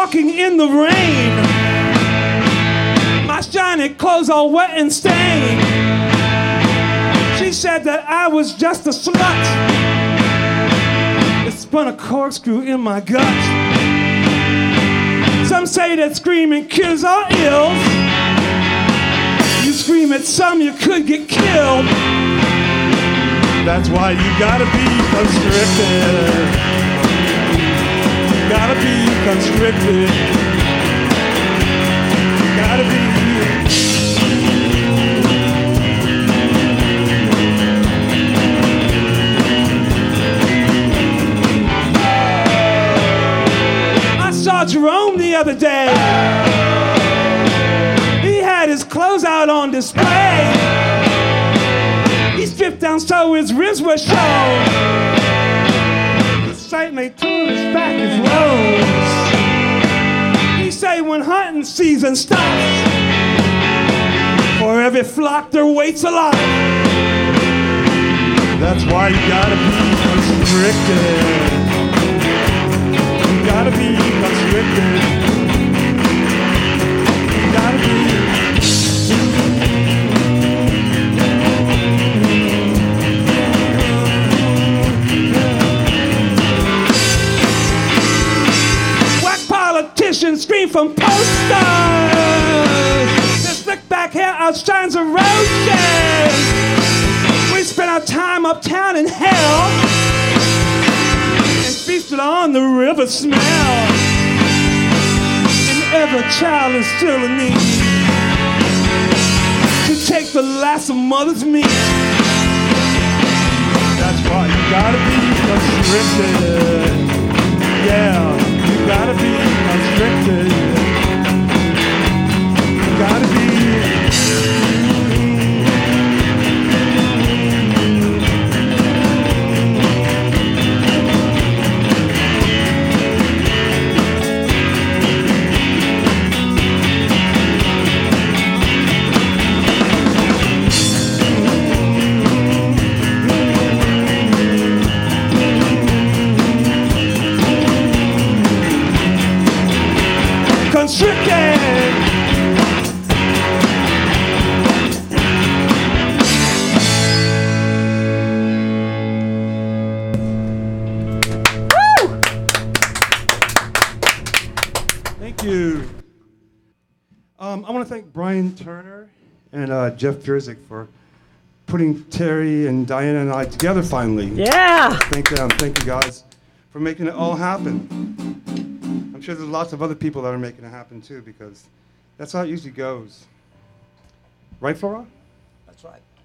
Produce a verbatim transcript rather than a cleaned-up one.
walking in the rain. My shiny clothes all wet and stained. She said that I was just a slut. It spun a corkscrew in my gut. Some say that screaming cures all ills. You scream at some, you could get killed. That's why you gotta be constricted. You gotta be constricted. You gotta be. I saw Jerome the other day. He had his clothes out on display. He stripped down so his ribs were shown. The sight made to his back his rose. He say when hunting season stops, for every flock there waits a lot. That's why you gotta be constricted. You gotta be constricted. You gotta be. Scream from posters. This slick back hair outshines the roses. We spent our time uptown in hell and feasted on the river smell. And every child is still in need to take the last of mother's meat. That's why you gotta be constricted. Yeah. You gotta be constricted. You gotta be. Constricted. Woo! Thank you. Um, I want to thank Brian Turner and uh, Jeff Pierzik for putting Terry and Diana and I together finally. Yeah. Thank them. Thank you guys for making it all happen. I'm sure there's lots of other people that are making it happen too, because that's how it usually goes. Right, Flora? That's right.